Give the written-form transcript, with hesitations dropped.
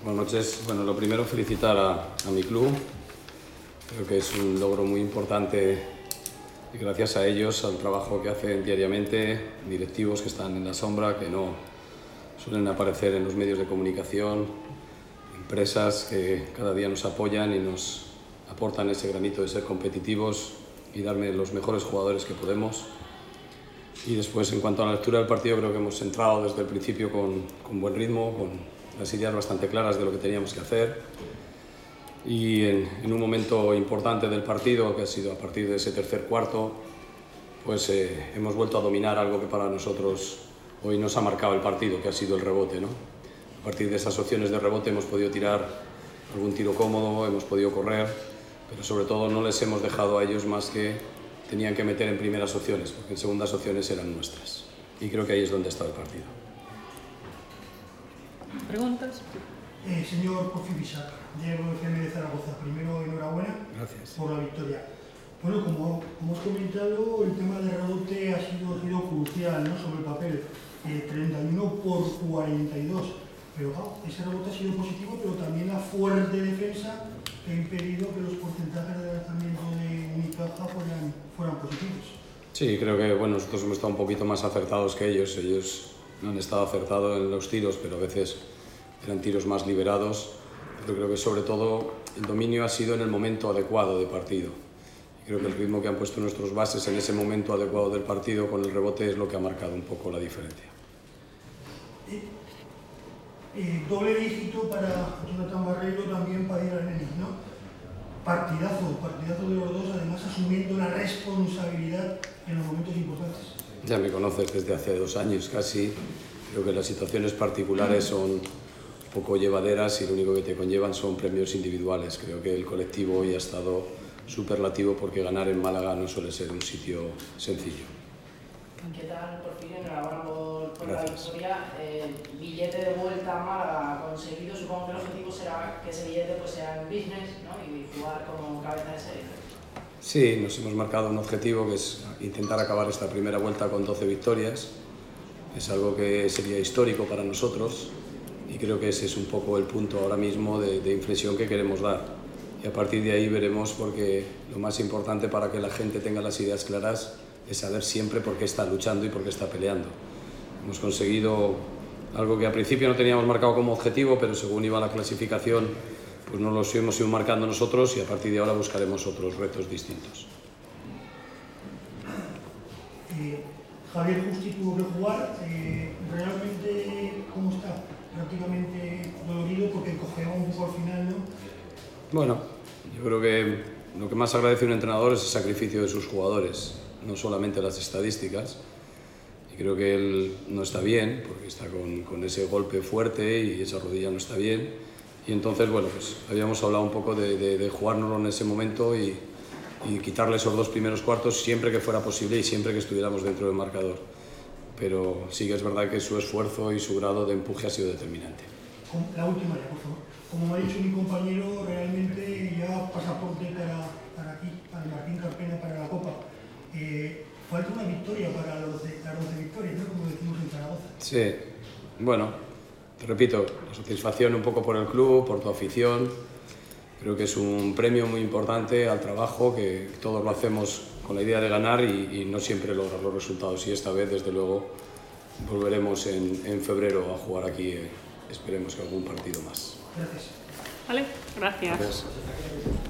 Buenas noches. Bueno, lo primero, felicitar a mi club. Creo que es un logro muy importante y gracias a ellos, al trabajo que hacen diariamente, directivos que están en la sombra, que no suelen aparecer en los medios de comunicación, empresas que cada día nos apoyan y nos aportan ese granito de ser competitivos y darme los mejores jugadores que podemos. Y después, en cuanto a la lectura del partido, creo que hemos entrado desde el principio con buen ritmo, con las ideas bastante claras de lo que teníamos que hacer. Y en un momento importante del partido, que ha sido a partir de ese tercer cuarto, pues hemos vuelto a dominar algo que para nosotros hoy nos ha marcado el partido, que ha sido el rebote, ¿no? A partir de esas opciones de rebote hemos podido tirar algún tiro cómodo, hemos podido correr, pero sobre todo no les hemos dejado a ellos más que tenían que meter en primeras opciones, porque en segundas opciones eran nuestras. Y creo que ahí es donde está el partido. ¿Preguntas? Señor Porfi-Fisac, Diego FM de Zaragoza, primero enhorabuena. Gracias. Por la victoria. Bueno, como hemos comentado, el tema del rebote ha sido crucial, ¿no? Sobre el papel, 31 por 42, pero claro, ese rebote ha sido positivo, pero también la fuerte defensa que ha impedido que los porcentajes de lanzamiento de Unicaja fueran positivos. Sí, creo que bueno, nosotros hemos estado un poquito más acertados que ellos. Ellos no han estado acertados en los tiros, pero a veces eran tiros más liberados. Pero creo que sobre todo el dominio ha sido en el momento adecuado de partido. Y creo que el ritmo que han puesto nuestros bases en ese momento adecuado del partido con el rebote es lo que ha marcado un poco la diferencia. Doble dígito para Jonathan Barreiro, también para ir al Lenin, ¿no? Partidazo de los dos, además asumiendo la responsabilidad en los momentos importantes. Ya me conoces desde hace 2 años casi. Creo que las situaciones particulares son un poco llevaderas y lo único que te conllevan son premios individuales. Creo que el colectivo hoy ha estado superlativo porque ganar en Málaga no suele ser un sitio sencillo. ¿Qué tal, Porfirio? Enhorabuena por la Gracias. victoria. Billete de vuelta a Málaga conseguido. Supongo que el objetivo será que ese billete pues, sea en business, ¿no? Y jugar como cabeza de serie. Sí, nos hemos marcado un objetivo que es intentar acabar esta primera vuelta con 12 victorias. Es algo que sería histórico para nosotros y creo que ese es un poco el punto ahora mismo de inflexión que queremos dar. Y a partir de ahí veremos, porque lo más importante para que la gente tenga las ideas claras es saber siempre por qué está luchando y por qué está peleando. Hemos conseguido algo que al principio no teníamos marcado como objetivo, pero según iba la clasificación, pues nos lo hemos ido marcando nosotros y a partir de ahora buscaremos otros retos distintos. Javier Justi tuvo que jugar, realmente, ¿cómo está? Prácticamente dolorido porque cojeaba un poco al final, ¿no? Bueno, yo creo que lo que más agradece un entrenador es el sacrificio de sus jugadores, no solamente las estadísticas. Y creo que él no está bien, porque está con ese golpe fuerte y esa rodilla no está bien. Y entonces, bueno, pues habíamos hablado un poco de jugárnoslo en ese momento y quitarle esos 2 primeros cuartos siempre que fuera posible y siempre que estuviéramos dentro del marcador. Pero sí que es verdad que su esfuerzo y su grado de empuje ha sido determinante. La última ya, por favor. Como me ha dicho mi compañero, realmente ya pasaporte para aquí, para Martín Carpena, para la Copa. Falta una victoria para las 12 victorias, ¿no? Como decimos en Zaragoza. Sí, bueno, te repito, la satisfacción un poco por el club, por tu afición. Creo que es un premio muy importante al trabajo, que todos lo hacemos con la idea de ganar y no siempre lograr los resultados. Y esta vez, desde luego, volveremos en febrero a jugar aquí, esperemos que algún partido más. Gracias. ¿Vale? Gracias. Gracias.